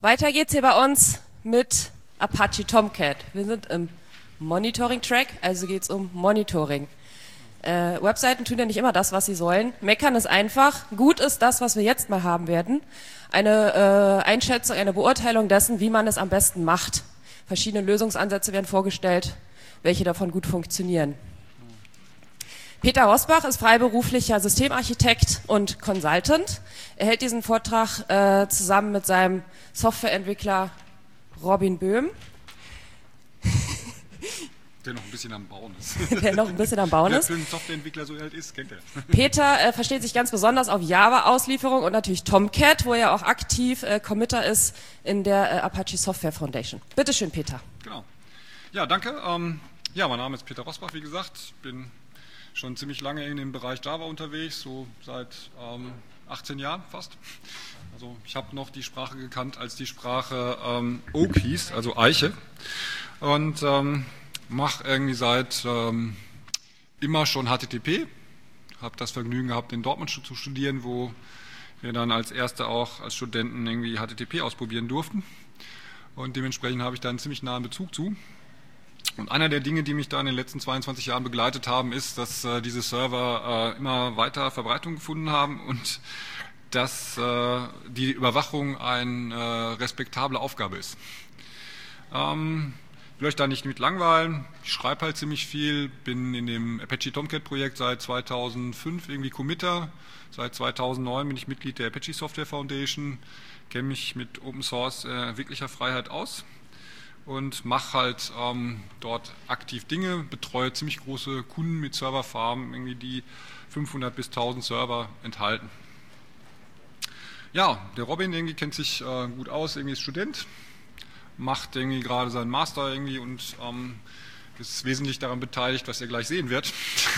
Weiter geht's hier bei uns mit Apache Tomcat. Wir sind im Monitoring-Track, also geht's um Monitoring. Webseiten tun ja nicht immer das, was sie sollen. Meckern ist einfach. Gut ist das, was wir jetzt mal haben werden. Eine Einschätzung, eine Beurteilung dessen, wie man es am besten macht. Verschiedene Lösungsansätze werden vorgestellt, welche davon gut funktionieren. Peter Rosbach ist freiberuflicher Systemarchitekt und Consultant. Er hält diesen Vortrag zusammen mit seinem Softwareentwickler Robin Böhm. Der noch ein bisschen am Bauen ist. Der noch ein bisschen am Bauen ist. Der für einen Softwareentwickler so alt ist, kennt er. Peter versteht sich ganz besonders auf Java-Auslieferung und natürlich Tomcat, wo er auch aktiv Committer ist in der Apache Software Foundation. Bitte schön, Peter. Genau. Ja, danke. Ja, mein Name ist Peter Rosbach, wie gesagt. Ich bin schon ziemlich lange in dem Bereich Java unterwegs, so seit 18 Jahren fast. Also ich habe noch die Sprache gekannt, als die Sprache Oak hieß, also Eiche. Und mache irgendwie seit immer schon HTTP. Habe das Vergnügen gehabt, in Dortmund zu studieren, wo wir dann als Erste auch als Studenten irgendwie HTTP ausprobieren durften. Und dementsprechend habe ich da einen ziemlich nahen Bezug zu. Und einer der Dinge, die mich da in den letzten 22 Jahren begleitet haben, ist, dass diese Server immer weiter Verbreitung gefunden haben und dass die Überwachung eine respektable Aufgabe ist. Ich will euch da nicht mit langweilen. Ich schreibe halt ziemlich viel, bin in dem Apache Tomcat Projekt seit 2005 irgendwie Committer. Seit 2009 bin ich Mitglied der Apache Software Foundation, kenne mich mit Open Source wirklicher Freiheit aus und mache halt dort aktiv Dinge, betreue ziemlich große Kunden mit Serverfarmen, irgendwie die 500 bis 1000 Server enthalten. Ja, der Robin irgendwie kennt sich gut aus, irgendwie ist Student, macht irgendwie gerade seinen Master irgendwie und ist wesentlich daran beteiligt, was ihr gleich sehen wird.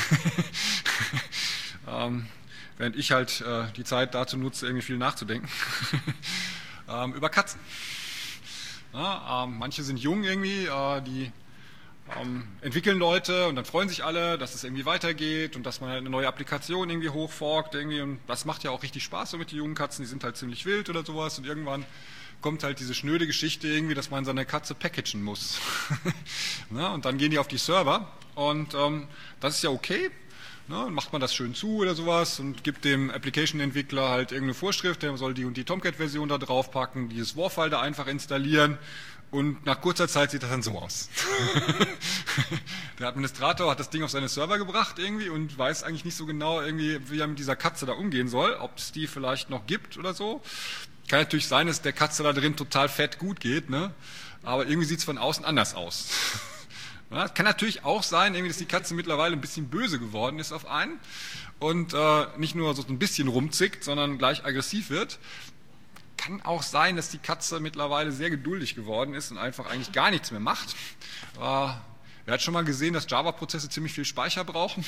Während ich halt die Zeit dazu nutze, irgendwie viel nachzudenken. Über Katzen. Ja, manche sind jung irgendwie, die entwickeln Leute und dann freuen sich alle, dass es irgendwie weitergeht und dass man halt eine neue Applikation irgendwie hochforkt irgendwie und das macht ja auch richtig Spaß so mit den jungen Katzen, die sind halt ziemlich wild oder sowas und irgendwann kommt halt diese schnöde Geschichte irgendwie, dass man seine Katze packagen muss. Ja, und dann gehen die auf die Server und das ist ja okay. Ne, macht man das schön zu oder sowas und gibt dem Application-Entwickler halt irgendeine Vorschrift, der soll die und die Tomcat-Version da draufpacken, dieses WAR-File da einfach installieren und nach kurzer Zeit sieht das dann so aus. Der Administrator hat das Ding auf seine Server gebracht irgendwie und weiß eigentlich nicht so genau irgendwie, wie er mit dieser Katze da umgehen soll, ob es die vielleicht noch gibt oder so. Kann natürlich sein, dass der Katze da drin total fett gut geht, ne? Aber irgendwie sieht es von außen anders aus. Ja, es kann natürlich auch sein, irgendwie, dass die Katze mittlerweile ein bisschen böse geworden ist auf einen und nicht nur so ein bisschen rumzickt, sondern gleich aggressiv wird. Kann auch sein, dass die Katze mittlerweile sehr geduldig geworden ist und einfach eigentlich gar nichts mehr macht. Wer hat schon mal gesehen, dass Java-Prozesse ziemlich viel Speicher brauchen?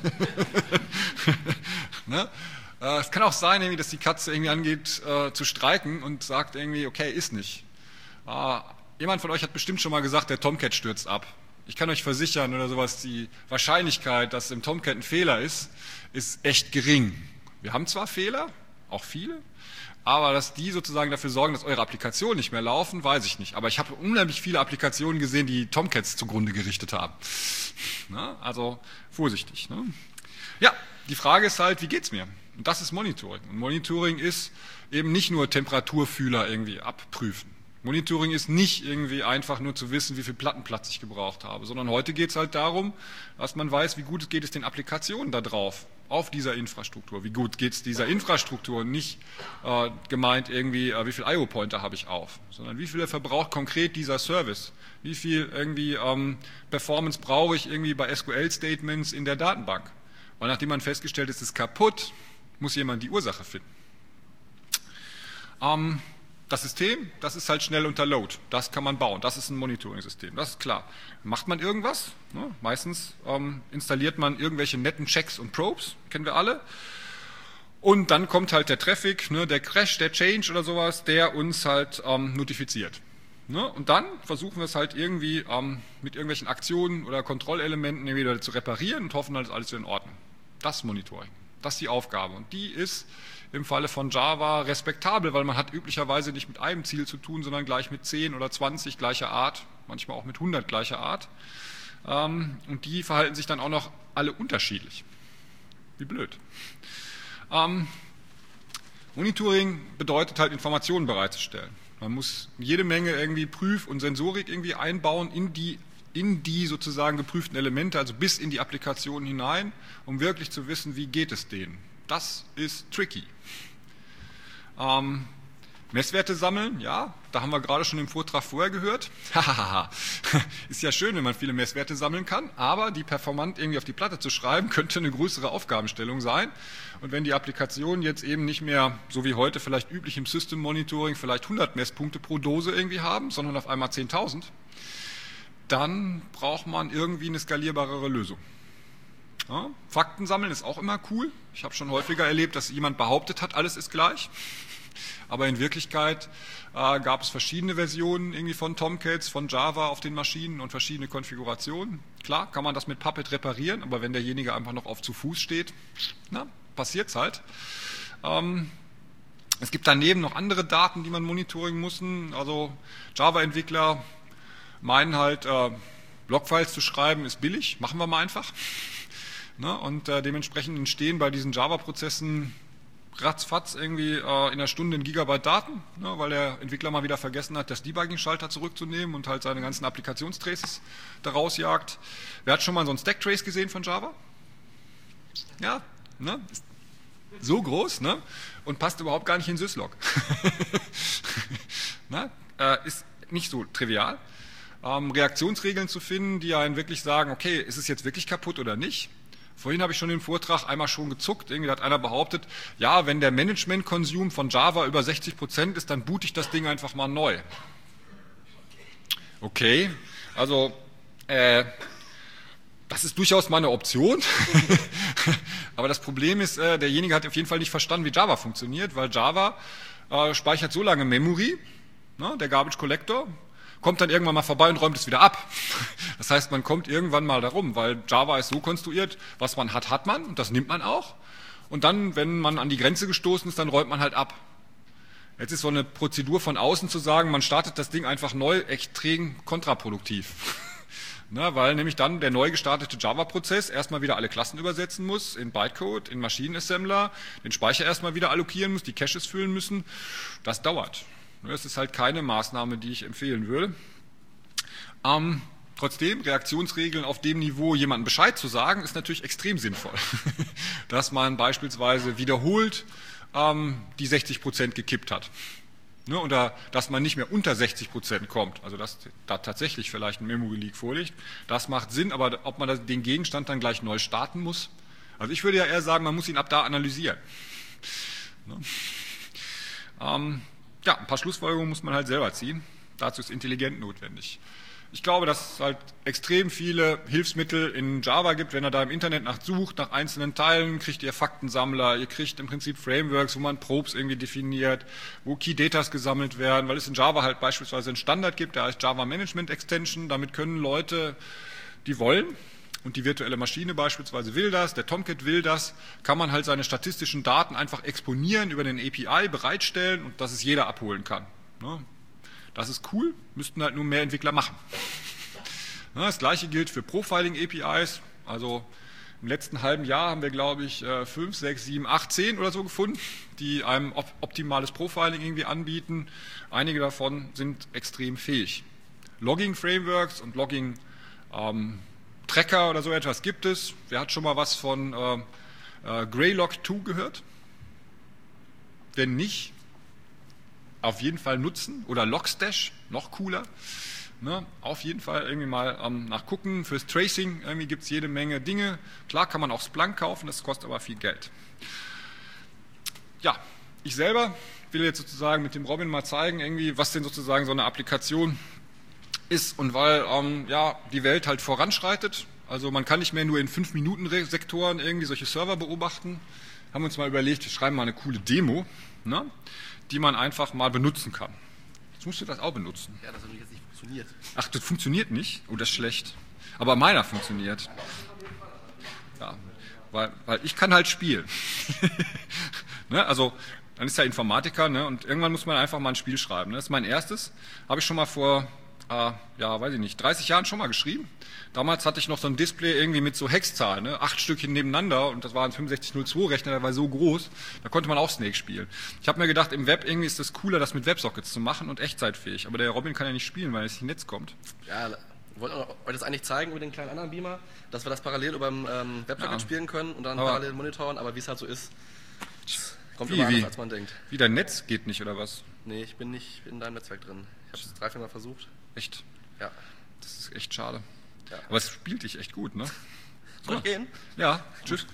Ne? Es kann auch sein, irgendwie, dass die Katze irgendwie angeht zu streiken und sagt irgendwie, okay, ist nicht. Jemand von euch hat bestimmt schon mal gesagt, der Tomcat stürzt ab. Ich kann euch versichern oder sowas, die Wahrscheinlichkeit, dass im Tomcat ein Fehler ist echt gering. Wir haben zwar Fehler, auch viele, aber dass die sozusagen dafür sorgen, dass eure Applikationen nicht mehr laufen, weiß ich nicht. Aber ich habe unheimlich viele Applikationen gesehen, die Tomcats zugrunde gerichtet haben. Na, also vorsichtig. Ne? Ja, die Frage ist halt, wie geht's mir? Und das ist Monitoring. Und Monitoring ist eben nicht nur Temperaturfühler irgendwie abprüfen. Monitoring ist nicht irgendwie einfach nur zu wissen, wie viel Plattenplatz ich gebraucht habe, sondern heute geht es halt darum, dass man weiß, wie gut geht es den Applikationen da drauf, auf dieser Infrastruktur. Wie gut geht es dieser Infrastruktur? Nicht gemeint irgendwie, wie viel IO-Pointer habe ich auf, sondern wie viel verbraucht konkret dieser Service? Wie viel irgendwie Performance brauche ich irgendwie bei SQL-Statements in der Datenbank? Und nachdem man festgestellt ist, es ist kaputt, muss jemand die Ursache finden. Das System, das ist halt schnell unter Load. Das kann man bauen. Das ist ein Monitoring-System. Das ist klar. Macht man irgendwas? Ne? Meistens installiert man irgendwelche netten Checks und Probes. Kennen wir alle. Und dann kommt halt der Traffic, ne, der Crash, der Change oder sowas, der uns halt notifiziert. Ne? Und dann versuchen wir es halt irgendwie mit irgendwelchen Aktionen oder Kontrollelementen wieder zu reparieren und hoffen, dann ist alles wieder in Ordnung. Das ist Monitoring. Das ist die Aufgabe. Und die ist im Falle von Java respektabel, weil man hat üblicherweise nicht mit einem Ziel zu tun, sondern gleich mit 10 oder 20 gleicher Art, manchmal auch mit 100 gleicher Art. Und die verhalten sich dann auch noch alle unterschiedlich. Wie blöd. Monitoring bedeutet halt, Informationen bereitzustellen. Man muss jede Menge irgendwie Prüf- und Sensorik irgendwie einbauen in die sozusagen geprüften Elemente, also bis in die Applikation hinein, um wirklich zu wissen, wie geht es denen. Das ist tricky. Messwerte sammeln, ja, da haben wir gerade schon im Vortrag vorher gehört. Ist ja schön, wenn man viele Messwerte sammeln kann, aber die performant irgendwie auf die Platte zu schreiben, könnte eine größere Aufgabenstellung sein. Und wenn die Applikationen jetzt eben nicht mehr, so wie heute vielleicht üblich im System Monitoring, vielleicht 100 Messpunkte pro Dose irgendwie haben, sondern auf einmal 10.000, dann braucht man irgendwie eine skalierbarere Lösung. Ja, Fakten sammeln ist auch immer cool. Ich habe schon häufiger erlebt, dass jemand behauptet hat, alles ist gleich. Aber in Wirklichkeit gab es verschiedene Versionen irgendwie von Tomcats, von Java auf den Maschinen und verschiedene Konfigurationen. Klar, kann man das mit Puppet reparieren, aber wenn derjenige einfach noch auf zu Fuß steht, passiert es halt. Es gibt daneben noch andere Daten, die man monitoring muss. Also Java-Entwickler meinen halt, Logfiles zu schreiben ist billig, machen wir mal einfach. Und dementsprechend entstehen bei diesen Java-Prozessen ratzfatz irgendwie in einer Stunde 1 Gigabyte Daten, weil der Entwickler mal wieder vergessen hat, das Debugging-Schalter zurückzunehmen und halt seine ganzen Applikationstraces daraus jagt. Wer hat schon mal so einen Stack-Trace gesehen von Java? Ja, ist so groß, und passt überhaupt gar nicht in Syslog. Ist nicht so trivial. Reaktionsregeln zu finden, die einen wirklich sagen, okay, ist es jetzt wirklich kaputt oder nicht? Vorhin habe ich schon im Vortrag einmal schon gezuckt, irgendwie hat einer behauptet, ja, wenn der Management-Konsum von Java über 60% ist, dann boote ich das Ding einfach mal neu. Okay, also das ist durchaus mal eine Option, aber das Problem ist, derjenige hat auf jeden Fall nicht verstanden, wie Java funktioniert, weil Java speichert so lange Memory, der Garbage Collector, kommt dann irgendwann mal vorbei und räumt es wieder ab. Das heißt, man kommt irgendwann mal darum, weil Java ist so konstruiert, was man hat, hat man und das nimmt man auch. Und dann, wenn man an die Grenze gestoßen ist, dann räumt man halt ab. Jetzt ist so eine Prozedur von außen zu sagen, man startet das Ding einfach neu, extrem kontraproduktiv. Weil nämlich dann der neu gestartete Java-Prozess erstmal wieder alle Klassen übersetzen muss, in Bytecode, in Maschinenassembler, den Speicher erstmal wieder allokieren muss, die Caches füllen müssen. Das dauert. Das ist halt keine Maßnahme, die ich empfehlen würde. Trotzdem, Reaktionsregeln auf dem Niveau, jemandem Bescheid zu sagen, ist natürlich extrem sinnvoll. Dass man beispielsweise wiederholt die 60% gekippt hat. Oder dass man nicht mehr unter 60% kommt, also dass da tatsächlich vielleicht ein Memory Leak vorliegt. Das macht Sinn, aber ob man den Gegenstand dann gleich neu starten muss? Also ich würde ja eher sagen, man muss ihn ab da analysieren. Ja, ein paar Schlussfolgerungen muss man halt selber ziehen. Dazu ist intelligent notwendig. Ich glaube, dass es halt extrem viele Hilfsmittel in Java gibt. Wenn ihr da im Internet nachsucht, nach einzelnen Teilen, kriegt ihr Faktensammler, ihr kriegt im Prinzip Frameworks, wo man Probes irgendwie definiert, wo Key-Datas gesammelt werden, weil es in Java halt beispielsweise einen Standard gibt, der heißt Java Management Extension. Damit können Leute, die wollen, und die virtuelle Maschine beispielsweise will das, der Tomcat will das, kann man halt seine statistischen Daten einfach exponieren, über den API bereitstellen und dass es jeder abholen kann. Das ist cool, müssten halt nur mehr Entwickler machen. Das gleiche gilt für Profiling-APIs, also im letzten halben Jahr haben wir, glaube ich, 5, 6, 7, 8, 10 oder so gefunden, die einem optimales Profiling irgendwie anbieten. Einige davon sind extrem fähig. Logging-Frameworks und Logging Tracker oder so etwas gibt es. Wer hat schon mal was von Greylog 2 gehört? Wenn nicht, auf jeden Fall nutzen. Oder Logstash, noch cooler. Auf jeden Fall irgendwie mal nachgucken. Fürs Tracing irgendwie gibt es jede Menge Dinge. Klar kann man auch Splunk kaufen, das kostet aber viel Geld. Ja, ich selber will jetzt sozusagen mit dem Robin mal zeigen, irgendwie, was denn sozusagen so eine Applikation ist, und weil die Welt halt voranschreitet, also man kann nicht mehr nur in 5-Minuten-Sektoren irgendwie solche Server beobachten, haben wir uns mal überlegt, wir schreiben mal eine coole Demo, die man einfach mal benutzen kann. Jetzt musst du das auch benutzen. Ja, das hat jetzt nicht funktioniert. Ach, das funktioniert nicht? Oh, das ist schlecht. Aber meiner funktioniert. Ja. weil ich kann halt spielen. Ne? Also dann ist er Informatiker, ne? Und irgendwann muss man einfach mal ein Spiel schreiben. Ne? Das ist mein erstes, habe ich schon mal vor, weiß ich nicht, 30 Jahren schon mal geschrieben. Damals hatte ich noch so ein Display irgendwie mit so Hexzahlen, ne? 8 Stückchen nebeneinander und das war ein 6502-Rechner, der war so groß, da konnte man auch Snake spielen. Ich habe mir gedacht, im Web irgendwie ist das cooler, das mit Websockets zu machen und echtzeitfähig. Aber der Robin kann ja nicht spielen, weil er nicht ins Netz kommt. Ja, wir wollten euch das eigentlich zeigen über den kleinen anderen Beamer, dass wir das parallel über dem Websocket spielen können und dann parallel monitoren, aber wie es halt so ist, kommt immer anders, als man denkt. Wie, dein Netz geht nicht, oder was? Nee, ich bin nicht in deinem Netzwerk drin. Ich habe es 3-4 Mal versucht. Echt? Ja. Das ist echt schade. Ja. Aber es spielt dich echt gut, ne? Soll ich gehen? Ja, tschüss.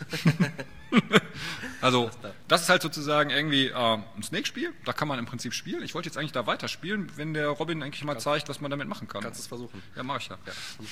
Also, das ist halt sozusagen irgendwie ein Snake-Spiel. Da kann man im Prinzip spielen. Ich wollte jetzt eigentlich da weiterspielen, wenn der Robin eigentlich mal zeigt, was man damit machen kann. Kannst du es versuchen? Ja, mache ich ja.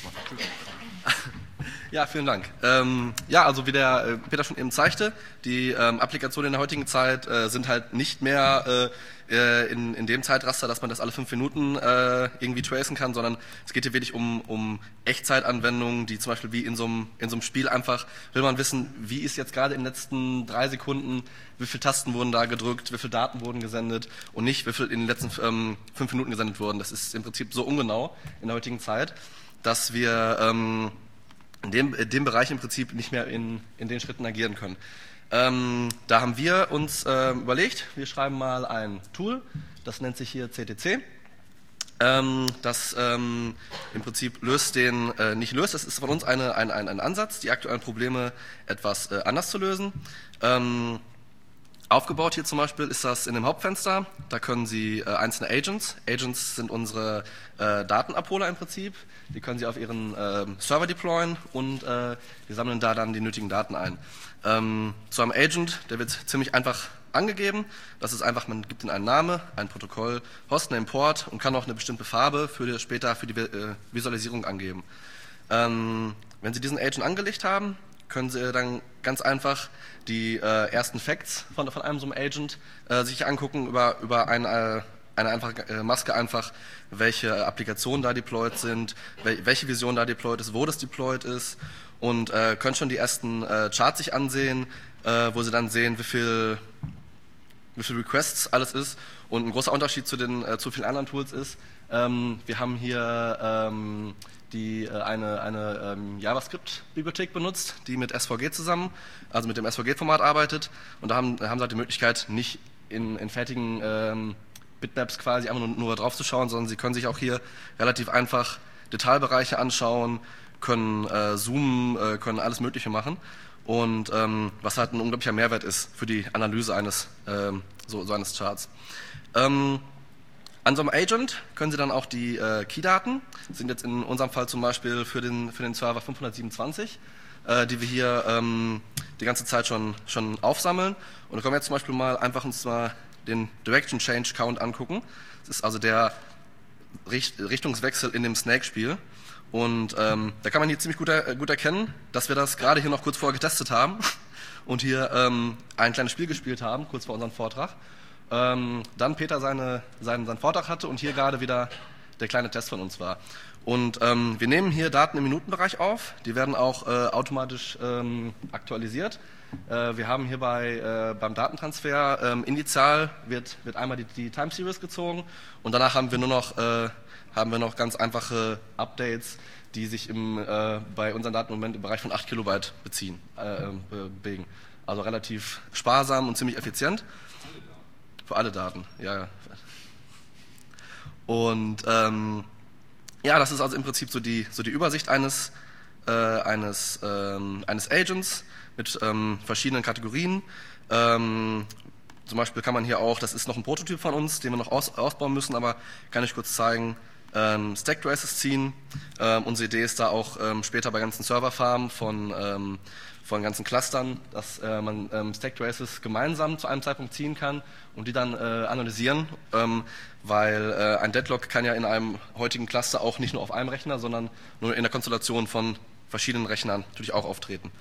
Ja, vielen Dank. Also wie der Peter schon eben zeigte, die Applikationen in der heutigen Zeit sind halt nicht mehr in dem Zeitraster, dass man das alle 5 Minuten irgendwie tracen kann, sondern es geht hier wirklich um Echtzeitanwendungen, die zum Beispiel wie in so einem Spiel einfach, will man wissen, wie ist jetzt gerade in den letzten 3 Sekunden, wie viele Tasten wurden da gedrückt, wie viele Daten wurden gesendet und nicht, wie viel in den letzten 5 Minuten gesendet wurden. Das ist im Prinzip so ungenau in der heutigen Zeit, dass wir in dem Bereich im Prinzip nicht mehr in den Schritten agieren können. Da haben wir uns überlegt, wir schreiben mal ein Tool, das nennt sich hier CTC. Das im Prinzip das ist von uns ein Ansatz, die aktuellen Probleme etwas anders zu lösen. Aufgebaut hier zum Beispiel ist das in dem Hauptfenster, da können Sie einzelne Agents sind unsere Datenabholer im Prinzip, die können Sie auf Ihren Server deployen und wir sammeln da dann die nötigen Daten ein. Zu einem Agent, der wird ziemlich einfach angegeben, das ist einfach, man gibt ihm einen Namen, ein Protokoll, Hostname, Port und kann auch eine bestimmte Farbe später für die Visualisierung angeben. Wenn Sie diesen Agent angelegt haben, können Sie dann ganz einfach die ersten Facts von einem so einem Agent sich angucken über eine einfache Maske einfach, welche Applikationen da deployed sind, welche Vision da deployed ist, wo das deployed ist und können schon die ersten Charts sich ansehen, wo Sie dann sehen, wie viel Requests alles ist. Und ein großer Unterschied zu vielen anderen Tools ist, wir haben hier eine JavaScript-Bibliothek benutzt, die mit SVG zusammen, also mit dem SVG-Format arbeitet. Und da haben Sie halt die Möglichkeit, nicht in fertigen Bitmaps quasi einfach nur drauf zu schauen, sondern Sie können sich auch hier relativ einfach Detailbereiche anschauen, können zoomen, können alles Mögliche machen. Und was halt ein unglaublicher Mehrwert ist für die Analyse eines Charts. An so einem Agent können Sie dann auch die Keydaten, sind jetzt in unserem Fall zum Beispiel für den Server 527, die wir hier die ganze Zeit schon aufsammeln. Und da können wir jetzt zum Beispiel mal einfach uns mal den Direction Change Count angucken. Das ist also der Richtungswechsel in dem Snake-Spiel. Und da kann man hier ziemlich gut erkennen, dass wir das gerade hier noch kurz vorher getestet haben und hier ein kleines Spiel gespielt haben, kurz vor unserem Vortrag. Dann Peter seinen Vortrag hatte und hier gerade wieder der kleine Test von uns war. Und wir nehmen hier Daten im Minutenbereich auf, die werden auch automatisch aktualisiert. Wir haben hierbei beim Datentransfer initial wird einmal die Time Series gezogen und danach haben wir noch ganz einfache Updates, die sich bei unseren Daten im Moment im Bereich von 8 Kilobyte bewegen. Also relativ sparsam und ziemlich effizient. Für alle Daten, ja. Und das ist also im Prinzip so die Übersicht eines Agents mit verschiedenen Kategorien. Zum Beispiel kann man hier auch, das ist noch ein Prototyp von uns, den wir noch ausbauen müssen, aber kann ich kurz zeigen, Stack Traces ziehen. Unsere Idee ist da auch später bei ganzen Serverfarmen von ganzen Clustern, dass man Stack Traces gemeinsam zu einem Zeitpunkt ziehen kann und die dann analysieren, weil ein Deadlock kann ja in einem heutigen Cluster auch nicht nur auf einem Rechner, sondern nur in der Konstellation von verschiedenen Rechnern natürlich auch auftreten.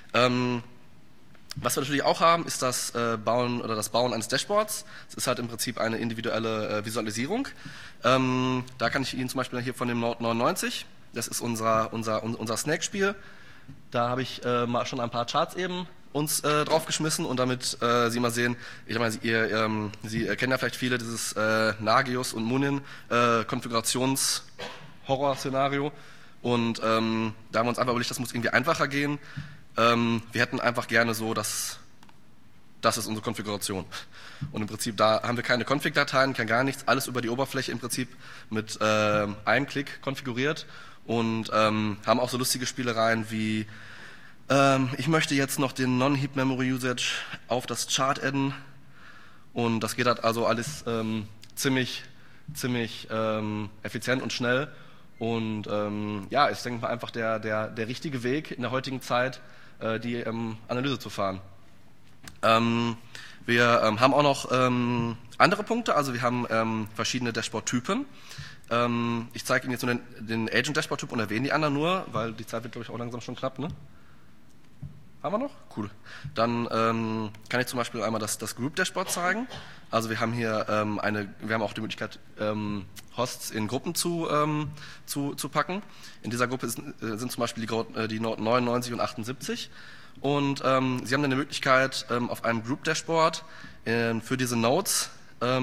Was wir natürlich auch haben, ist das Bauen eines Dashboards. Das ist halt im Prinzip eine individuelle Visualisierung. Da kann ich Ihnen zum Beispiel hier von dem Node 99, das ist unser Snake-Spiel, Da habe ich mal schon ein paar Charts eben uns draufgeschmissen und damit Sie mal sehen, ich meine, Sie kennen ja vielleicht viele dieses Nagios und Munin Konfigurations-Horror-Szenario und da haben wir uns einfach überlegt, das muss irgendwie einfacher gehen. Wir hätten einfach gerne so, das ist unsere Konfiguration. Und im Prinzip, da haben wir keine Config-Dateien, kein gar nichts, alles über die Oberfläche im Prinzip mit einem Klick konfiguriert und haben auch so lustige Spielereien wie ich möchte jetzt noch den Non-Heap Memory Usage auf das Chart adden und das geht halt also alles ziemlich effizient und schnell und ja, ist, denke ich mal, einfach der richtige Weg in der heutigen Zeit, die Analyse zu fahren. Wir haben auch noch andere Punkte, also wir haben verschiedene Dashboard-Typen. Ich zeige Ihnen jetzt nur den Agent-Dashboard-Typ und erwähne die anderen nur, weil die Zeit wird, glaube ich, auch langsam schon knapp, ne? Haben wir noch? Cool. Dann kann ich zum Beispiel einmal das Group-Dashboard zeigen. Also wir haben hier wir haben auch die Möglichkeit, Hosts in Gruppen zu packen. In dieser Gruppe sind zum Beispiel die Node 99 und 78. Und Sie haben dann die Möglichkeit, auf einem Group-Dashboard für diese Nodes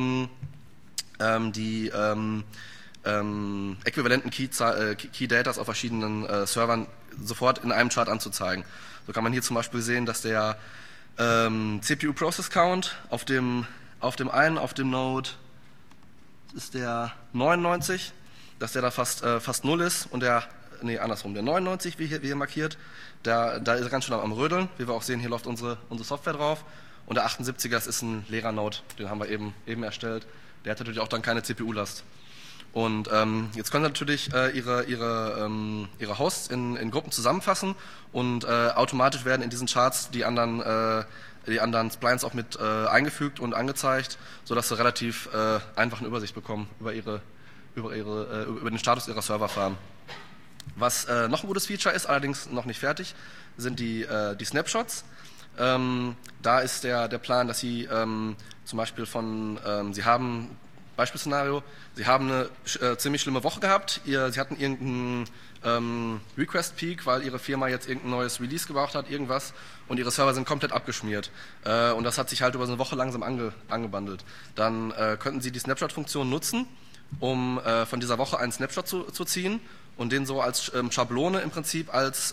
die äquivalenten Key-Datas auf verschiedenen Servern sofort in einem Chart anzuzeigen. So kann man hier zum Beispiel sehen, dass der CPU-Process-Count auf dem Node ist der 99, dass der da fast 0 ist und der 99, wie hier markiert, da ist er ganz schön am Rödeln. Wie wir auch sehen, hier läuft unsere Software drauf. Und der 78er, das ist ein leerer Node, den haben wir eben erstellt. Der hat natürlich auch dann keine CPU-Last. Und jetzt können Sie natürlich Ihre Hosts in Gruppen zusammenfassen und automatisch werden in diesen Charts die anderen Splines auch mit eingefügt und angezeigt, sodass Sie relativ einfach eine Übersicht bekommen über den Status Ihrer Serverfarm. Was noch ein gutes Feature ist, allerdings noch nicht fertig, sind die Snapshots. Da ist der Plan, dass Sie zum Beispiel Sie haben Beispielszenario, Sie haben eine ziemlich schlimme Woche gehabt, Sie hatten irgendeinen Request-Peak, weil Ihre Firma jetzt irgendein neues Release gebraucht hat, irgendwas, und Ihre Server sind komplett abgeschmiert. Und das hat sich halt über so eine Woche langsam angebandelt. Dann könnten Sie die Snapshot-Funktion nutzen, um von dieser Woche einen Snapshot zu ziehen und den so als Schablone im Prinzip als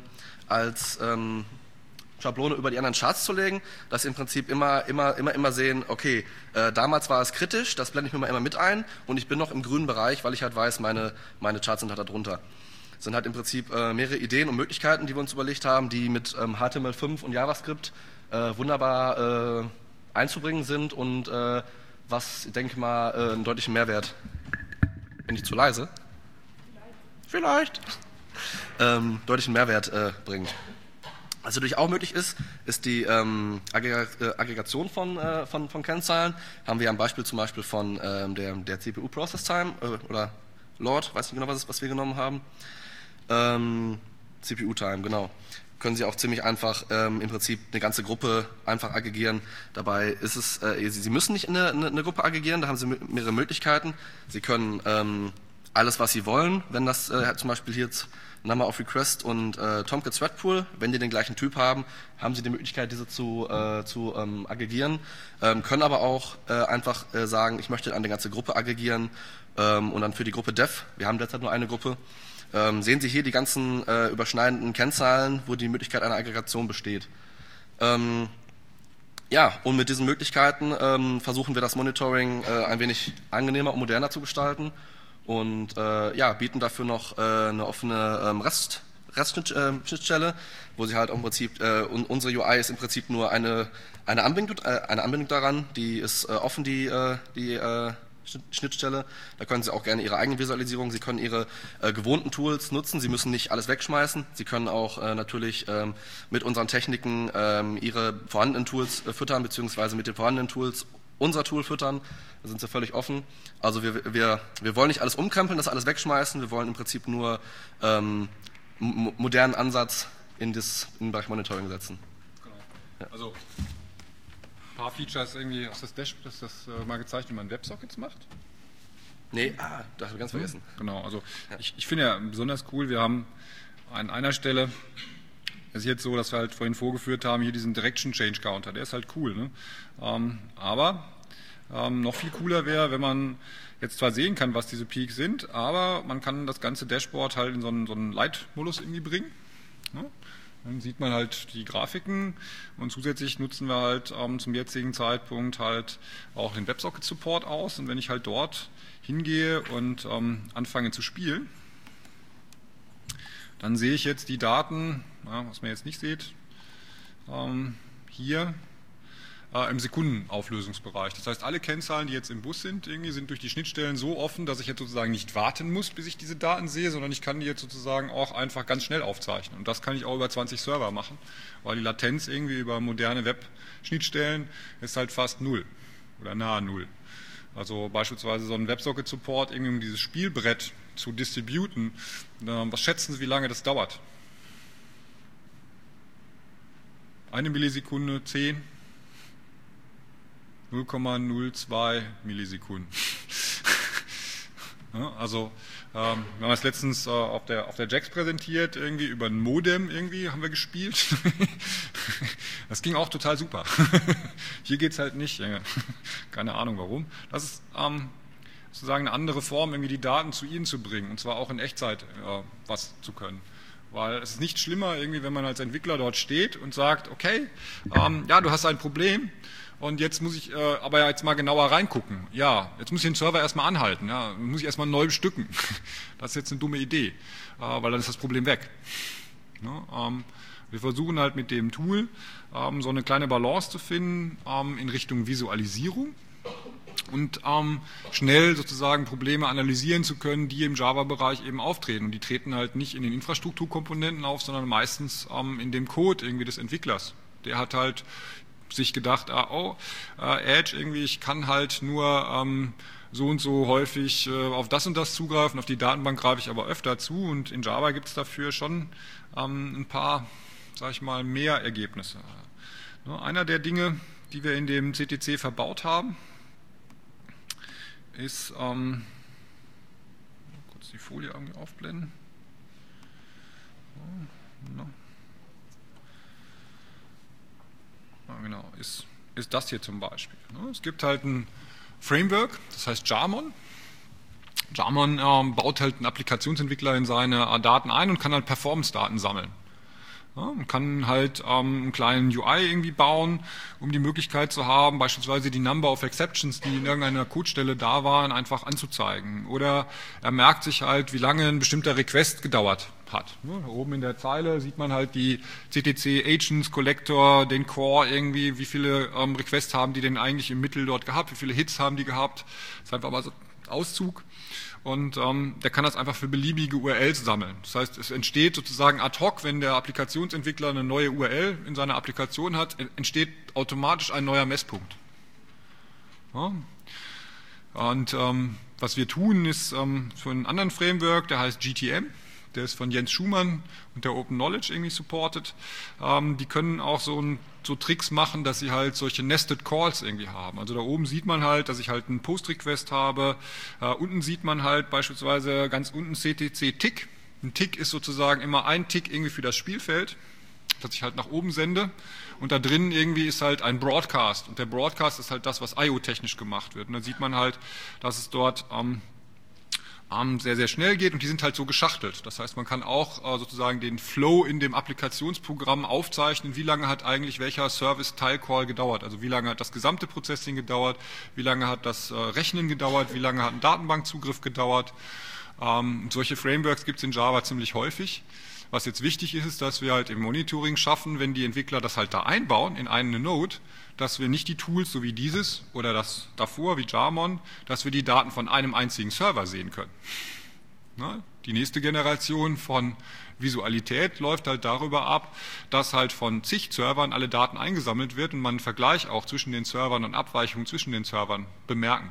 Schablone über die anderen Charts zu legen, dass Sie im Prinzip immer sehen, okay, damals war es kritisch, das blende ich mir mal immer mit ein und ich bin noch im grünen Bereich, weil ich halt weiß, meine Charts sind halt da drunter. Das sind halt im Prinzip mehrere Ideen und Möglichkeiten, die wir uns überlegt haben, die mit HTML5 und JavaScript wunderbar einzubringen sind und was, ich denke mal, einen deutlichen Mehrwert, bin ich zu leise? Vielleicht. Deutlichen Mehrwert bringt. Was natürlich auch möglich ist die Aggregation von Kennzahlen. Haben wir ein Beispiel zum Beispiel von der CPU Process Time oder LORD, weiß nicht genau, was wir genommen haben. CPU Time, genau. Können Sie auch ziemlich einfach im Prinzip eine ganze Gruppe einfach aggregieren. Dabei ist es, Sie müssen nicht eine Gruppe aggregieren, da haben Sie mehrere Möglichkeiten. Sie können alles, was Sie wollen, wenn das zum Beispiel hier jetzt Number of Request und Tomcat Thread Pool, wenn die den gleichen Typ haben, haben Sie die Möglichkeit, diese zu aggregieren, können aber auch einfach sagen, ich möchte eine ganze Gruppe aggregieren und dann für die Gruppe Dev, wir haben derzeit nur eine Gruppe, sehen Sie hier die ganzen überschneidenden Kennzahlen, wo die Möglichkeit einer Aggregation besteht. Ja, und mit diesen Möglichkeiten versuchen wir das Monitoring ein wenig angenehmer und moderner zu gestalten. Und ja, bieten dafür noch eine offene Restschnittstelle, wo Sie halt im Prinzip, unsere UI ist im Prinzip nur eine Anbindung daran, die ist offen, die Schnittstelle. Da können Sie auch gerne Ihre eigene Visualisierung, Sie können Ihre gewohnten Tools nutzen, Sie müssen nicht alles wegschmeißen, Sie können auch natürlich mit unseren Techniken Ihre vorhandenen Tools füttern, beziehungsweise mit den vorhandenen Tools unser Tool füttern, da sind Sie völlig offen. Also wir wollen nicht alles umkrempeln, das alles wegschmeißen, wir wollen im Prinzip nur modernen Ansatz in den Bereich Monitoring setzen. Genau. Ja. Also ein paar Features irgendwie aus das Dashboard, ist das mal gezeigt, wie man WebSockets macht? Nee, das habe ich ganz vergessen. Genau, also ja. Ich finde ja besonders cool, wir haben an einer Stelle Es ist jetzt so, dass wir halt vorhin vorgeführt haben, hier diesen Direction Change Counter, der ist halt cool. Ne? Aber noch viel cooler wäre, wenn man jetzt zwar sehen kann, was diese Peaks sind, aber man kann das ganze Dashboard halt in so einen Light-Modus irgendwie bringen. Ne? Dann sieht man halt die Grafiken und zusätzlich nutzen wir halt zum jetzigen Zeitpunkt halt auch den WebSocket-Support aus. Und wenn ich halt dort hingehe und anfange zu spielen, dann sehe ich jetzt die Daten, was man jetzt nicht sieht, hier im Sekundenauflösungsbereich. Das heißt, alle Kennzahlen, die jetzt im Bus sind, irgendwie sind durch die Schnittstellen so offen, dass ich jetzt sozusagen nicht warten muss, bis ich diese Daten sehe, sondern ich kann die jetzt sozusagen auch einfach ganz schnell aufzeichnen. Und das kann ich auch über 20 Server machen, weil die Latenz irgendwie über moderne Web-Schnittstellen ist halt fast null oder nahe null. Also beispielsweise so ein WebSocket-Support, irgendwie um dieses Spielbrett zu distributen. Was schätzen Sie, wie lange das dauert? 1 Millisekunde, 10, 0,02 Millisekunden. Ja, also wir haben das letztens auf der JAX präsentiert, irgendwie über ein Modem irgendwie haben wir gespielt. Das ging auch total super. Hier geht es halt nicht. Keine Ahnung warum. Das ist sozusagen eine andere Form, irgendwie die Daten zu Ihnen zu bringen und zwar auch in Echtzeit was zu können. Weil es ist nicht schlimmer, irgendwie, wenn man als Entwickler dort steht und sagt, okay, ja, du hast ein Problem und jetzt muss ich aber jetzt mal genauer reingucken. Ja, jetzt muss ich den Server erstmal anhalten, ja, muss ich erstmal neu bestücken. Das ist jetzt eine dumme Idee, weil dann ist das Problem weg. Ja, wir versuchen halt mit dem Tool so eine kleine Balance zu finden in Richtung Visualisierung und schnell sozusagen Probleme analysieren zu können, die im Java-Bereich eben auftreten. Und die treten halt nicht in den Infrastrukturkomponenten auf, sondern meistens in dem Code irgendwie des Entwicklers. Der hat halt sich gedacht, Edge irgendwie, ich kann halt nur so und so häufig auf das und das zugreifen, auf die Datenbank greife ich aber öfter zu und in Java gibt es dafür schon ein paar, sag ich mal, mehr Ergebnisse. Einer der Dinge, die wir in dem CTC verbaut haben, ist, kurz die Folie aufblenden. Ja, genau, ist das hier zum Beispiel. Es gibt halt ein Framework, das heißt Jarmon. Jarmon baut halt einen Applikationsentwickler in seine Daten ein und kann halt Performance-Daten sammeln. Ja, man kann halt einen kleinen UI irgendwie bauen, um die Möglichkeit zu haben, beispielsweise die Number of Exceptions, die in irgendeiner Codestelle da waren, einfach anzuzeigen. Oder er merkt sich halt, wie lange ein bestimmter Request gedauert hat. Ja, da oben in der Zeile sieht man halt die CTC Agents, Collector, den Core irgendwie, wie viele Requests haben die denn eigentlich im Mittel dort gehabt, wie viele Hits haben die gehabt. Das ist einfach mal so ein Auszug. Und der kann das einfach für beliebige URLs sammeln. Das heißt, es entsteht sozusagen ad hoc, wenn der Applikationsentwickler eine neue URL in seiner Applikation hat, entsteht automatisch ein neuer Messpunkt. Ja. Und was wir tun, ist für einen anderen Framework, der heißt GTM, der ist von Jens Schumann und der Open Knowledge irgendwie supported. Die können auch so Tricks machen, dass sie halt solche Nested Calls irgendwie haben. Also da oben sieht man halt, dass ich halt einen Post-Request habe. Unten sieht man halt beispielsweise ganz unten CTC-Tick. Ein Tick ist sozusagen immer ein Tick irgendwie für das Spielfeld, das ich halt nach oben sende. Und da drin irgendwie ist halt ein Broadcast. Und der Broadcast ist halt das, was IO-technisch gemacht wird. Und dann sieht man halt, dass es dort sehr, sehr schnell geht und die sind halt so geschachtelt. Das heißt, man kann auch sozusagen den Flow in dem Applikationsprogramm aufzeichnen, wie lange hat eigentlich welcher Service-Teil-Call gedauert, also wie lange hat das gesamte Processing gedauert, wie lange hat das Rechnen gedauert, wie lange hat ein Datenbankzugriff gedauert. Solche Frameworks gibt es in Java ziemlich häufig. Was jetzt wichtig ist, dass wir halt im Monitoring schaffen, wenn die Entwickler das halt da einbauen in eine Node, dass wir nicht die Tools, so wie dieses oder das davor, wie Jarmon, dass wir die Daten von einem einzigen Server sehen können. Die nächste Generation von Visualität läuft halt darüber ab, dass halt von zig Servern alle Daten eingesammelt wird und man einen Vergleich auch zwischen den Servern und Abweichungen zwischen den Servern bemerken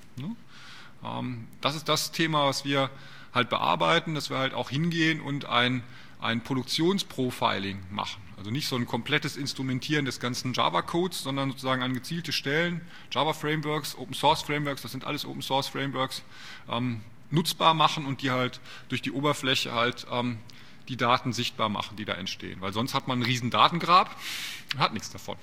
kann. Das ist das Thema, was wir halt bearbeiten, dass wir halt auch hingehen und ein Produktionsprofiling machen. Also nicht so ein komplettes Instrumentieren des ganzen Java-Codes, sondern sozusagen an gezielte Stellen, Java-Frameworks, Open-Source-Frameworks, das sind alles Open-Source-Frameworks, nutzbar machen und die halt durch die Oberfläche halt die Daten sichtbar machen, die da entstehen. Weil sonst hat man einen riesen Datengrab und hat nichts davon.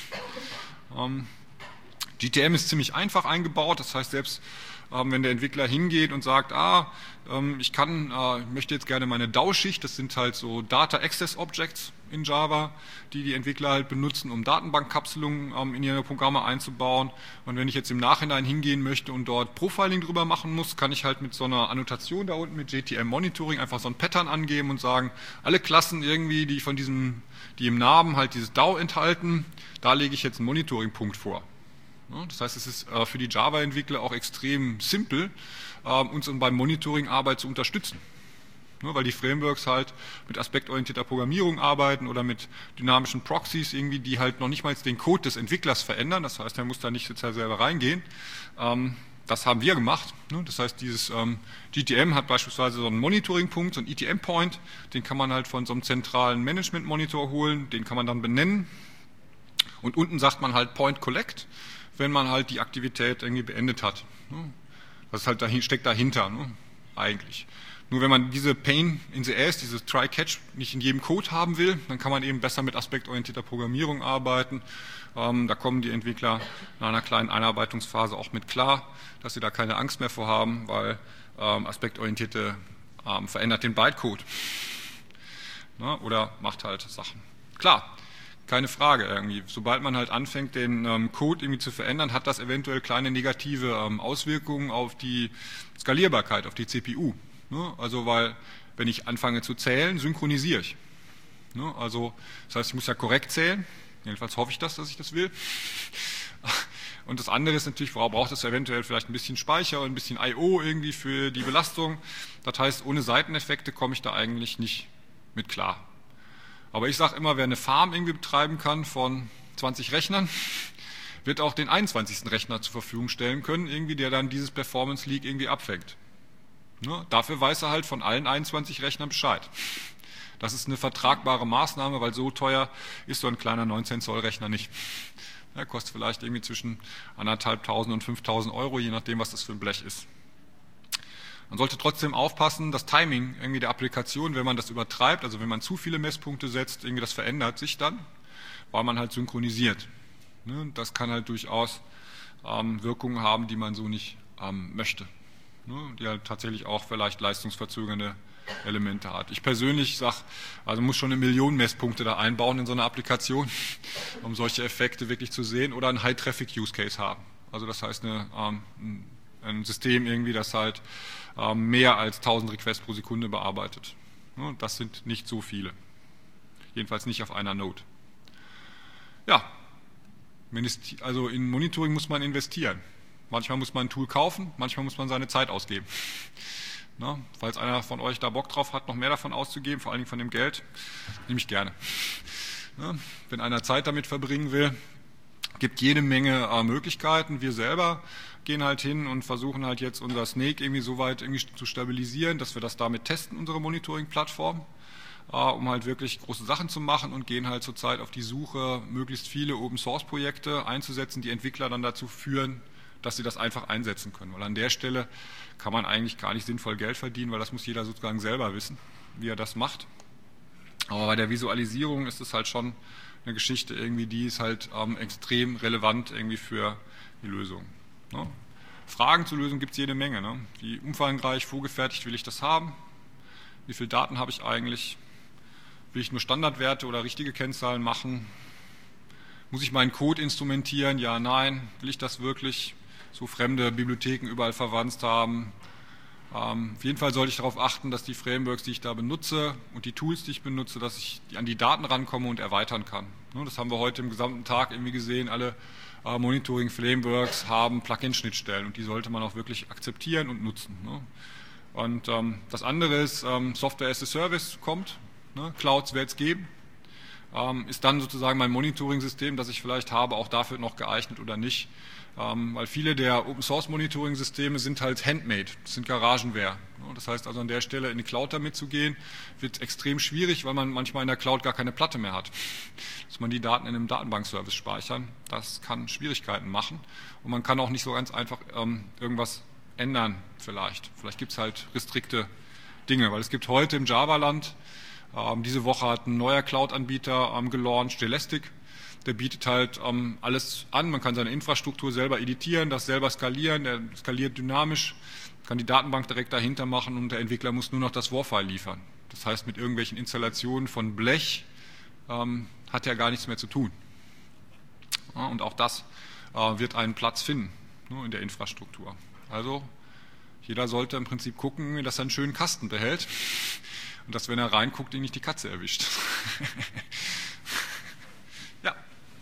GTM ist ziemlich einfach eingebaut, das heißt, selbst wenn der Entwickler hingeht und sagt, ich möchte jetzt gerne meine DAO-Schicht, das sind halt so Data Access Objects in Java, die Entwickler halt benutzen, um Datenbankkapselungen in ihre Programme einzubauen. Und wenn ich jetzt im Nachhinein hingehen möchte und dort Profiling drüber machen muss, kann ich halt mit so einer Annotation da unten mit GTM Monitoring einfach so ein Pattern angeben und sagen, alle Klassen irgendwie, die im Namen halt dieses DAO enthalten, da lege ich jetzt einen Monitoring-Punkt vor. Das heißt, es ist für die Java-Entwickler auch extrem simpel, uns beim Monitoring-Arbeit zu unterstützen. Weil die Frameworks halt mit aspektorientierter Programmierung arbeiten oder mit dynamischen Proxies irgendwie, die halt noch nicht mal den Code des Entwicklers verändern. Das heißt, er muss da nicht jetzt selber reingehen. Das haben wir gemacht. Das heißt, dieses GTM hat beispielsweise so einen Monitoring-Punkt, so einen ETM-Point. Den kann man halt von so einem zentralen Management-Monitor holen. Den kann man dann benennen. Und unten sagt man halt Point Collect, wenn man halt die Aktivität irgendwie beendet hat. Das ist halt steckt dahinter, eigentlich. Nur wenn man diese Pain in the Ass, dieses Try-Catch nicht in jedem Code haben will, dann kann man eben besser mit aspektorientierter Programmierung arbeiten. Da kommen die Entwickler nach einer kleinen Einarbeitungsphase auch mit klar, dass sie da keine Angst mehr vor haben, weil aspektorientierte verändert den Bytecode. Oder macht halt Sachen. Klar. Keine Frage irgendwie. Sobald man halt anfängt, den Code irgendwie zu verändern, hat das eventuell kleine negative Auswirkungen auf die Skalierbarkeit, auf die CPU. Also weil, wenn ich anfange zu zählen, synchronisiere ich. Also das heißt, ich muss ja korrekt zählen. Jedenfalls hoffe ich dass ich das will. Und das andere ist natürlich, braucht es eventuell vielleicht ein bisschen Speicher und ein bisschen I/O irgendwie für die Belastung. Das heißt, ohne Seiteneffekte komme ich da eigentlich nicht mit klar. Aber ich sage immer, wer eine Farm irgendwie betreiben kann von 20 Rechnern, wird auch den 21. Rechner zur Verfügung stellen können, irgendwie, der dann dieses Performance Leak irgendwie abfängt. Dafür weiß er halt von allen 21 Rechnern Bescheid. Das ist eine vertragbare Maßnahme, weil so teuer ist so ein kleiner 19 Zoll Rechner nicht. Der kostet vielleicht irgendwie zwischen 1.500 und 5.000 Euro, je nachdem, was das für ein Blech ist. Man sollte trotzdem aufpassen, das Timing irgendwie der Applikation, wenn man das übertreibt, also wenn man zu viele Messpunkte setzt, irgendwie das verändert sich dann, weil man halt synchronisiert. Das kann halt durchaus Wirkungen haben, die man so nicht möchte. Die halt tatsächlich auch vielleicht leistungsverzögernde Elemente hat. Ich persönlich sage, also muss schon 1 Million Messpunkte da einbauen in so eine Applikation, um solche Effekte wirklich zu sehen, oder einen High-Traffic-Use-Case haben. Also das heißt ein System irgendwie, das halt mehr als 1000 Requests pro Sekunde bearbeitet. Das sind nicht so viele. Jedenfalls nicht auf einer Node. Ja, also in Monitoring muss man investieren. Manchmal muss man ein Tool kaufen, manchmal muss man seine Zeit ausgeben. Falls einer von euch da Bock drauf hat, noch mehr davon auszugeben, vor allen Dingen von dem Geld, nehme ich gerne. Wenn einer Zeit damit verbringen will, gibt jede Menge Möglichkeiten. Wir selber gehen halt hin und versuchen halt jetzt unser Snake irgendwie so weit irgendwie zu stabilisieren, dass wir das damit testen, unsere Monitoring-Plattform, um halt wirklich große Sachen zu machen, und gehen halt zurzeit auf die Suche, möglichst viele Open-Source-Projekte einzusetzen, die Entwickler dann dazu führen, dass sie das einfach einsetzen können. Weil an der Stelle kann man eigentlich gar nicht sinnvoll Geld verdienen, weil das muss jeder sozusagen selber wissen, wie er das macht. Aber bei der Visualisierung ist es halt schon eine Geschichte irgendwie, die ist halt extrem relevant irgendwie für die Lösung. Fragen zur Lösung gibt es jede Menge. Wie umfangreich, vorgefertigt will ich das haben? Wie viele Daten habe ich eigentlich? Will ich nur Standardwerte oder richtige Kennzahlen machen? Muss ich meinen Code instrumentieren? Ja, nein. Will ich das wirklich? So fremde Bibliotheken überall verwandt haben? Auf jeden Fall sollte ich darauf achten, dass die Frameworks, die ich da benutze, und die Tools, die ich benutze, dass ich an die Daten rankomme und erweitern kann. Das haben wir heute im gesamten Tag irgendwie gesehen. Alle Monitoring-Frameworks haben Plugin-Schnittstellen, und die sollte man auch wirklich akzeptieren und nutzen. Und das andere ist, Software as a Service kommt. Clouds wird es geben. Ist dann sozusagen mein Monitoring-System, das ich vielleicht habe, auch dafür noch geeignet oder nicht. Weil viele der Open-Source-Monitoring-Systeme sind halt handmade, das sind Garagenware. Das heißt also, an der Stelle in die Cloud damit zu gehen, wird extrem schwierig, weil man manchmal in der Cloud gar keine Platte mehr hat. Dass man die Daten in einem Datenbankservice speichern, das kann Schwierigkeiten machen. Und man kann auch nicht so ganz einfach irgendwas ändern vielleicht. Vielleicht gibt es halt restrikte Dinge, weil es gibt heute im Java-Land Diese Woche hat ein neuer Cloud-Anbieter gelauncht, Elastic. Der bietet halt alles an. Man kann seine Infrastruktur selber editieren, das selber skalieren. Der skaliert dynamisch, kann die Datenbank direkt dahinter machen und der Entwickler muss nur noch das WAR-File liefern. Das heißt, mit irgendwelchen Installationen von Blech hat er gar nichts mehr zu tun. Ja, und auch das wird einen Platz finden, in der Infrastruktur. Also jeder sollte im Prinzip gucken, dass er einen schönen Kasten behält und dass, wenn er reinguckt, ihn nicht die Katze erwischt. Ja.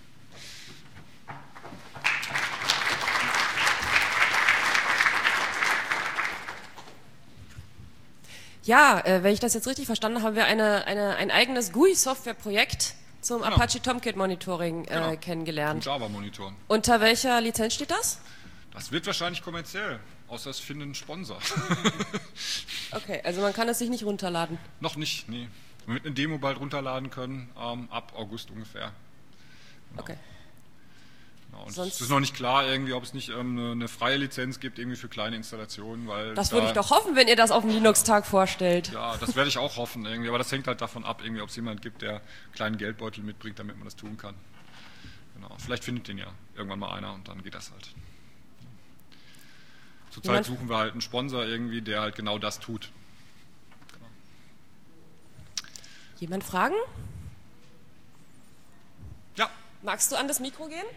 Ja, wenn ich das jetzt richtig verstanden habe, haben wir ein eigenes GUI-Software-Projekt zum Apache Tomcat Monitoring kennengelernt. Java-Monitor. Unter welcher Lizenz steht das? Das wird wahrscheinlich kommerziell, außer es findet einen Sponsor. Okay, also man kann es sich nicht runterladen. Noch nicht, nee. Man wird eine Demo bald runterladen können, ab August ungefähr. Genau. Okay. Genau. Und es ist noch nicht klar, irgendwie, ob es nicht eine freie Lizenz gibt, irgendwie für kleine Installationen, weil das würde ich doch hoffen, wenn ihr das auf dem Linux-Tag vorstellt. Ja, das werde ich auch hoffen, irgendwie, aber das hängt halt davon ab, irgendwie, ob es jemanden gibt, der einen kleinen Geldbeutel mitbringt, damit man das tun kann. Genau. Vielleicht findet den ja irgendwann mal einer und dann geht das halt. Zurzeit suchen wir halt einen Sponsor irgendwie, der halt genau das tut. Genau. Jemand fragen? Ja. Magst du an das Mikro gehen?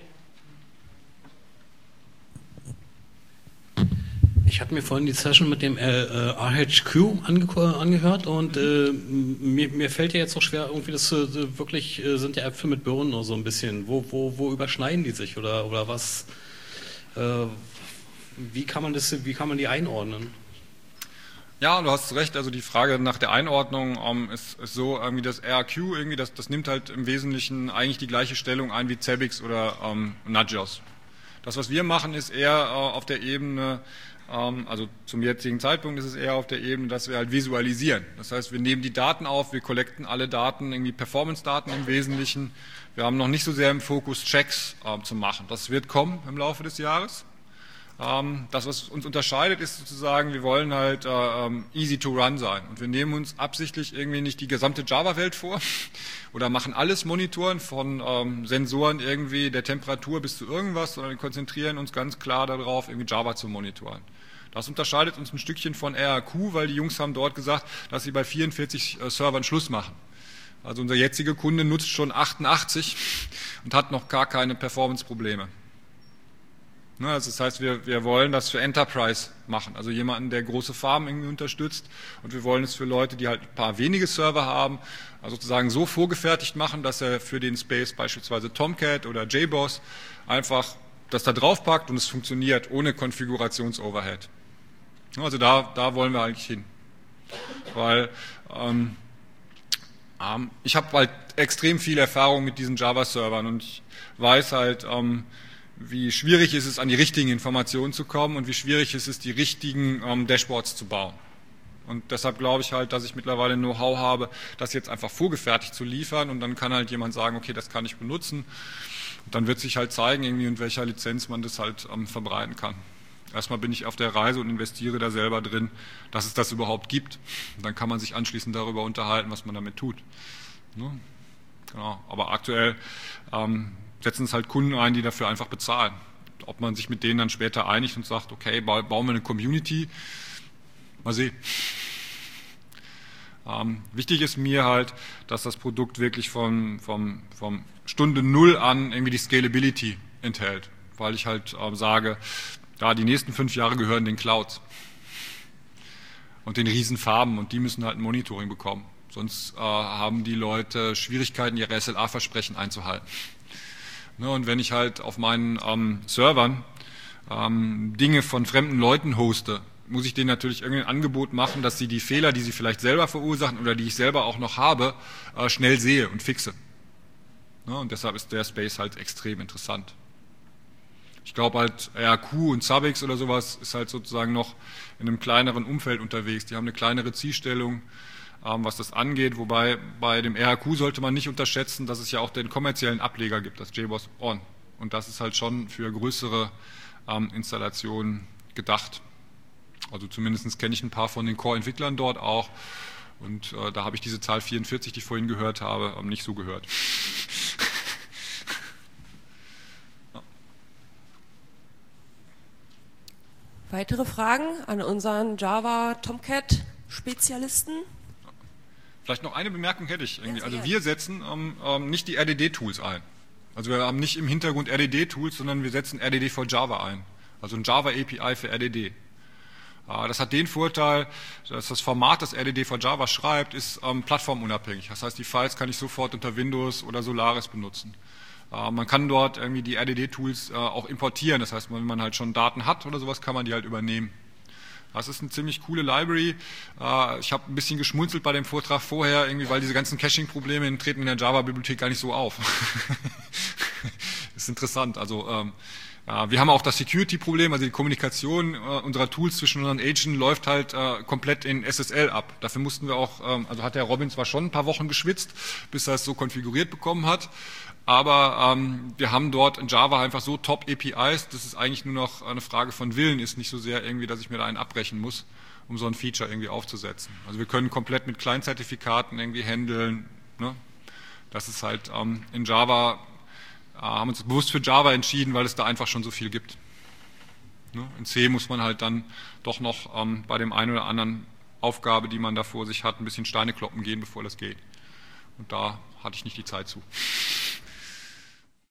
Ich hatte mir vorhin die Session mit dem RHQ angehört und mir fällt ja jetzt noch schwer, irgendwie das wirklich sind ja Äpfel mit Birnen oder so ein bisschen. Wo überschneiden die sich oder was? Wie kann man die einordnen? Ja, du hast recht, also die Frage nach der Einordnung ist so, irgendwie das RHQ, irgendwie das nimmt halt im Wesentlichen eigentlich die gleiche Stellung ein wie Zabbix oder Nagios. Das, was wir machen, ist eher auf der Ebene, also zum jetzigen Zeitpunkt ist es eher auf der Ebene, dass wir halt visualisieren. Das heißt, wir nehmen die Daten auf, wir collecten alle Daten, irgendwie Performance-Daten im Wesentlichen. Wir haben noch nicht so sehr im Fokus, Checks zu machen. Das wird kommen im Laufe des Jahres. Das, was uns unterscheidet, ist sozusagen, wir wollen halt easy to run sein. Und wir nehmen uns absichtlich irgendwie nicht die gesamte Java-Welt vor oder machen alles monitoren von Sensoren irgendwie der Temperatur bis zu irgendwas, sondern wir konzentrieren uns ganz klar darauf, irgendwie Java zu monitoren. Das unterscheidet uns ein Stückchen von RHQ, weil die Jungs haben dort gesagt, dass sie bei 44 Servern Schluss machen. Also unser jetziger Kunde nutzt schon 88 und hat noch gar keine Performance-Probleme. Also das heißt, wir wollen das für Enterprise machen, also jemanden, der große Farmen irgendwie unterstützt, und wir wollen es für Leute, die halt ein paar wenige Server haben, also sozusagen so vorgefertigt machen, dass er für den Space beispielsweise Tomcat oder JBoss einfach das da drauf packt und es funktioniert ohne Konfigurations-Overhead. Also da wollen wir eigentlich hin, weil ich habe halt extrem viel Erfahrung mit diesen Java-Servern und ich weiß halt, wie schwierig ist es, an die richtigen Informationen zu kommen und wie schwierig ist es, die richtigen Dashboards zu bauen. Und deshalb glaube ich halt, dass ich mittlerweile Know-how habe, das jetzt einfach vorgefertigt zu liefern, und dann kann halt jemand sagen, okay, das kann ich benutzen. Und dann wird sich halt zeigen, irgendwie in welcher Lizenz man das halt verbreiten kann. Erstmal bin ich auf der Reise und investiere da selber drin, dass es das überhaupt gibt. Und dann kann man sich anschließend darüber unterhalten, was man damit tut. Ne? Genau. Aber aktuell setzen es halt Kunden ein, die dafür einfach bezahlen. Ob man sich mit denen dann später einigt und sagt, okay, bauen wir eine Community, mal sehen. Wichtig ist mir halt, dass das Produkt wirklich vom Stunde Null an irgendwie die Scalability enthält, weil ich halt sage, ja, die nächsten 5 Jahre gehören den Clouds und den Riesenfarben, und die müssen halt ein Monitoring bekommen. Sonst haben die Leute Schwierigkeiten, ihre SLA-Versprechen einzuhalten. Ne, und wenn ich halt auf meinen Servern Dinge von fremden Leuten hoste, muss ich denen natürlich irgendein Angebot machen, dass sie die Fehler, die sie vielleicht selber verursachen oder die ich selber auch noch habe, schnell sehe und fixe. Ne, und deshalb ist der Space halt extrem interessant. Ich glaube halt, RHQ und Zabbix oder sowas ist halt sozusagen noch in einem kleineren Umfeld unterwegs. Die haben eine kleinere Zielstellung, was das angeht, wobei bei dem RHQ sollte man nicht unterschätzen, dass es ja auch den kommerziellen Ableger gibt, das JBoss On. Und das ist halt schon für größere Installationen gedacht. Also zumindest kenne ich ein paar von den Core-Entwicklern dort auch. Und da habe ich diese Zahl 44, die ich vorhin gehört habe, nicht so gehört. Weitere Fragen an unseren Java Tomcat-Spezialisten? Vielleicht noch eine Bemerkung hätte ich irgendwie. Ja, also sehr wir setzen nicht die RDD-Tools ein. Also wir haben nicht im Hintergrund RDD-Tools, sondern wir setzen RDD for Java ein. Also ein Java API für RDD. Das hat den Vorteil, dass das Format, das RDD for Java schreibt, ist plattformunabhängig. Das heißt, die Files kann ich sofort unter Windows oder Solaris benutzen. Man kann dort irgendwie die RDD-Tools auch importieren. Das heißt, wenn man halt schon Daten hat oder sowas, kann man die halt übernehmen. Das ist eine ziemlich coole Library. Ich habe ein bisschen geschmunzelt bei dem Vortrag vorher, irgendwie, weil diese ganzen Caching-Probleme treten in der Java-Bibliothek gar nicht so auf. Das ist interessant. Also wir haben auch das Security-Problem, also die Kommunikation unserer Tools zwischen unseren Agents läuft halt komplett in SSL ab. Dafür mussten wir auch, also hat der Robin zwar schon ein paar Wochen geschwitzt, bis er es so konfiguriert bekommen hat, aber wir haben dort in Java einfach so top APIs, dass es eigentlich nur noch eine Frage von Willen ist, nicht so sehr irgendwie, dass ich mir da einen abbrechen muss, um so ein Feature irgendwie aufzusetzen. Also wir können komplett mit Client-Zertifikaten irgendwie handeln. Ne? Das ist halt in Java, haben uns bewusst für Java entschieden, weil es da einfach schon so viel gibt. Ne? In C muss man halt dann doch noch bei dem einen oder anderen Aufgabe, die man da vor sich hat, ein bisschen Steine kloppen gehen, bevor das geht. Und da hatte ich nicht die Zeit zu.